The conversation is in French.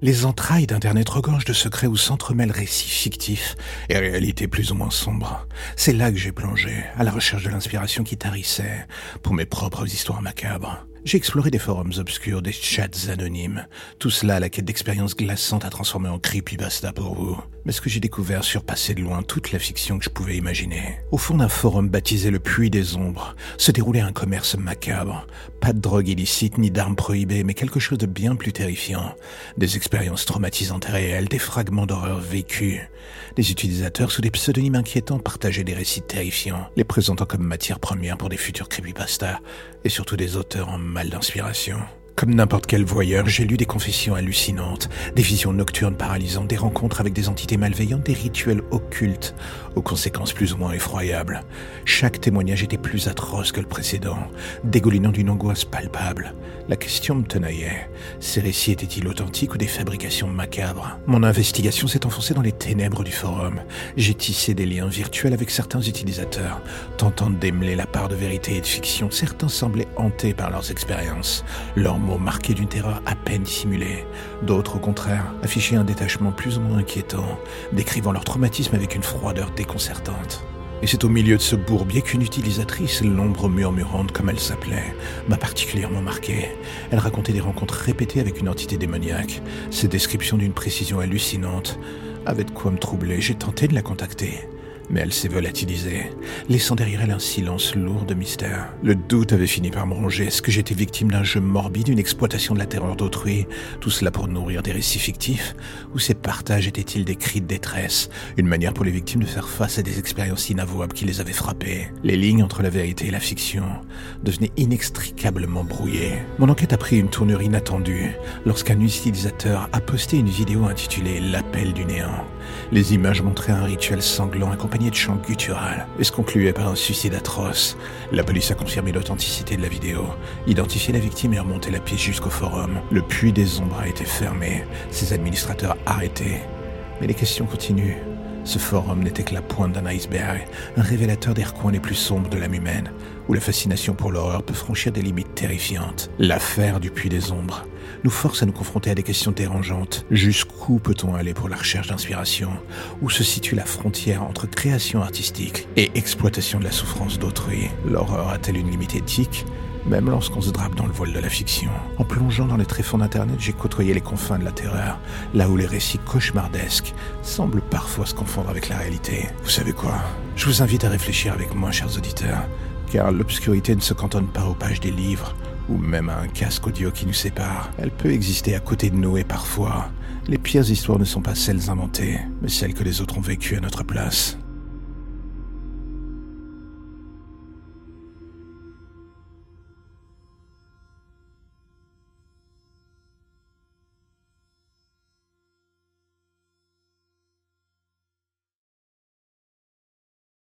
Les entrailles d'Internet regorgent de secrets où s'entremêlent récits fictifs et réalités plus ou moins sombres. C'est là que j'ai plongé, à la recherche de l'inspiration qui tarissait pour mes propres histoires macabres. J'ai exploré des forums obscurs, des chats anonymes, tout cela à la quête d'expériences glaçantes à transformer en creepypasta pour vous. Mais ce que j'ai découvert surpassait de loin toute la fiction que je pouvais imaginer. Au fond d'un forum baptisé le Puits des Ombres, se déroulait un commerce macabre. Pas de drogue illicite ni d'armes prohibées, mais quelque chose de bien plus terrifiant. Des expériences traumatisantes et réelles, des fragments d'horreur vécus. Les utilisateurs, sous des pseudonymes inquiétants, partageaient des récits terrifiants, les présentant comme matière première pour des futurs creepypastas, et surtout des auteurs en mal d'inspiration. Comme n'importe quel voyeur, j'ai lu des confessions hallucinantes, des visions nocturnes paralysantes, des rencontres avec des entités malveillantes, des rituels occultes, aux conséquences plus ou moins effroyables. Chaque témoignage était plus atroce que le précédent, dégoulinant d'une angoisse palpable. La question me tenaillait. Ces récits étaient-ils authentiques ou des fabrications macabres? Mon investigation s'est enfoncée dans les ténèbres du forum. J'ai tissé des liens virtuels avec certains utilisateurs, tentant de démêler la part de vérité et de fiction. Certains semblaient hantés par leurs expériences, leurs mots marqués d'une terreur à peine dissimulée. D'autres, au contraire, affichaient un détachement plus ou moins inquiétant, décrivant leur traumatisme avec une froideur déconcertante. Et c'est au milieu de ce bourbier qu'une utilisatrice, l'ombre murmurante comme elle s'appelait, m'a particulièrement marqué. Elle racontait des rencontres répétées avec une entité démoniaque. Ses descriptions d'une précision hallucinante avaient de quoi me troubler. J'ai tenté de la contacter, mais elle s'est volatilisée, laissant derrière elle un silence lourd de mystère. Le doute avait fini par me ronger. Est-ce que j'étais victime d'un jeu morbide, une exploitation de la terreur d'autrui, tout cela pour nourrir des récits fictifs? Ou ces partages étaient-ils des cris de détresse, une manière pour les victimes de faire face à des expériences inavouables qui les avaient frappées? Les lignes entre la vérité et la fiction devenaient inextricablement brouillées. Mon enquête a pris une tournure inattendue lorsqu'un utilisateur a posté une vidéo intitulée « L'appel du néant ». Les images montraient un rituel sanglant accompagné de chants gutturales et se concluait par un suicide atroce. La police a confirmé l'authenticité de la vidéo, identifié la victime et remonté la piste jusqu'au forum. Le Puits des Ombres a été fermé, ses administrateurs arrêtés. Mais les questions continuent. Ce forum n'était que la pointe d'un iceberg, un révélateur des recoins les plus sombres de l'âme humaine, où la fascination pour l'horreur peut franchir des limites terrifiantes. L'affaire du Puits des Ombres nous force à nous confronter à des questions dérangeantes. Jusqu'où peut-on aller pour la recherche d'inspiration? Où se situe la frontière entre création artistique et exploitation de la souffrance d'autrui? L'horreur a-t-elle une limite éthique, même lorsqu'on se drape dans le voile de la fiction? En plongeant dans les tréfonds d'Internet, j'ai côtoyé les confins de la terreur, là où les récits cauchemardesques semblent parfois se confondre avec la réalité. Vous savez quoi? Je vous invite à réfléchir avec moi, chers auditeurs, car l'obscurité ne se cantonne pas aux pages des livres, ou même à un casque audio qui nous sépare. Elle peut exister à côté de nous et parfois, les pires histoires ne sont pas celles inventées, mais celles que les autres ont vécues à notre place.